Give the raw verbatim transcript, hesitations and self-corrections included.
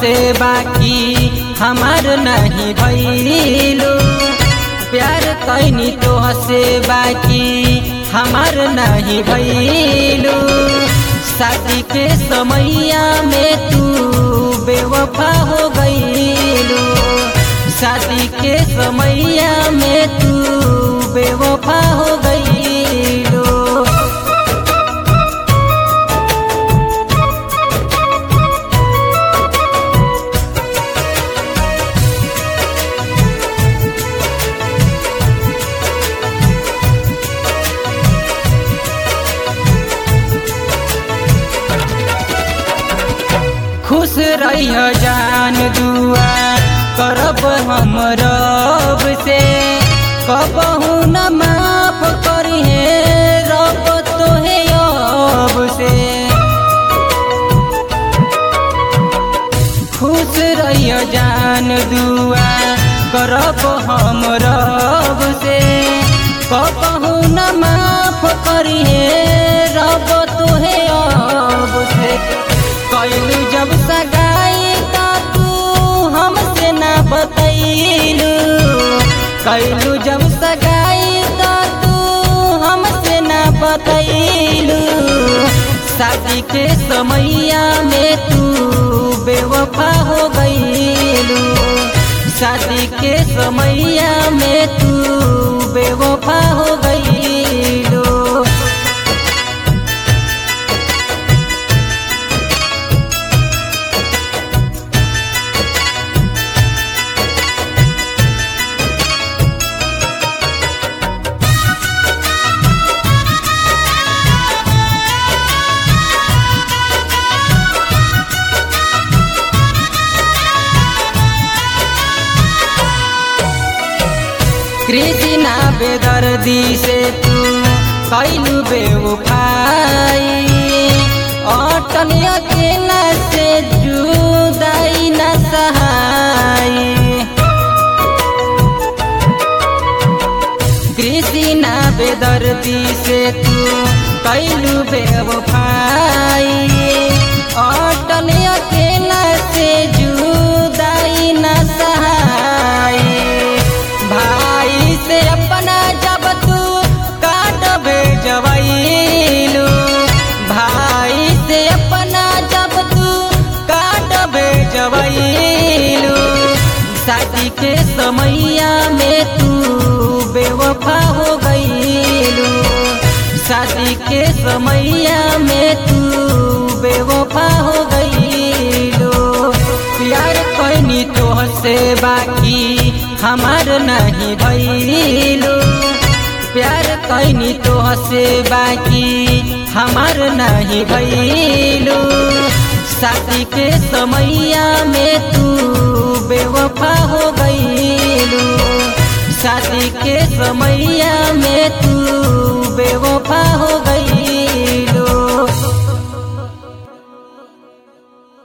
से बाकी हमार नहीं भइलू, प्यार कैनी तो से बाकी हमार नहीं भइलू। शादी के समैया में तू बेवफा हो गइलू, शादी के समैया में तू बेवफा हो गइलू। खुश रहियो जान दुआ करब हम रब से, कबहू न माफ करिहे रब तोहे अब से। खुश रहियो जान दुआ करब हम रब से, कबहू न माफ करिहे रब तोहे अब से। कैलू जब सगाई तो तू हमसे ना बतैलू, कैलू जब सगाई तो तू हमसे ना बतैलू। शादी के समैया में तू बेवफा हो गइलू, शादी के समैया में तू बेवफा हो गइलू। कृष्णा बेदर्दी से तू कैलू बेवफाई, अटल अकेला से जुदाई न सहाई। कृष्णा बेदर्दी से तू कैलू बेवफाई, अटल अकेला से जुदाई न सहाई। भाई से अपना जब तू काट भेजवैलू, भाई से अपना जब तू काट भेजवैलू। शादी के समैया में तू बेवफा हो गइलू, शादी के समैया में तू बेवफा हो गइलू। प्यार कैनी तो से बाकी हमार नहीं भइलू, प्यार कैनी तो से बाकी हमार नहीं भइलू। शादी के समैया में तू बेवफा हो गइलू, शादी के समैया में तू बेवफा